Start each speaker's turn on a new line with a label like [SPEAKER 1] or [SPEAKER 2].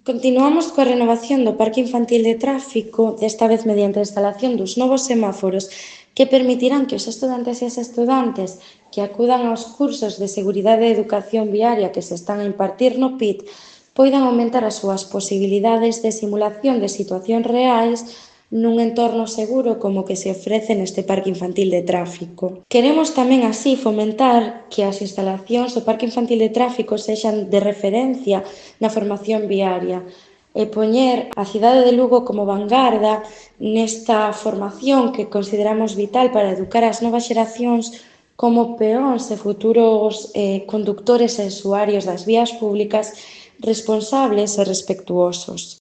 [SPEAKER 1] Continuamos coa renovación do parque infantil de tráfico, desta vez mediante a instalación dos novos semáforos que permitirán que os estudantes e as estudantes que acudan aos cursos de seguridade e educación viaria que se están a impartir no PIT poidan aumentar as súas posibilidades de simulación de situacións reais nun entorno seguro como o que se ofrece neste parque infantil de tráfico. Queremos tamén así fomentar que as instalacións do parque infantil de tráfico sexan de referencia na formación viaria e poñer a cidade de Lugo como vangarda nesta formación que consideramos vital para educar as novas xeracións como peóns e futuros conductores e usuarios das vías públicas responsables e respectuosos.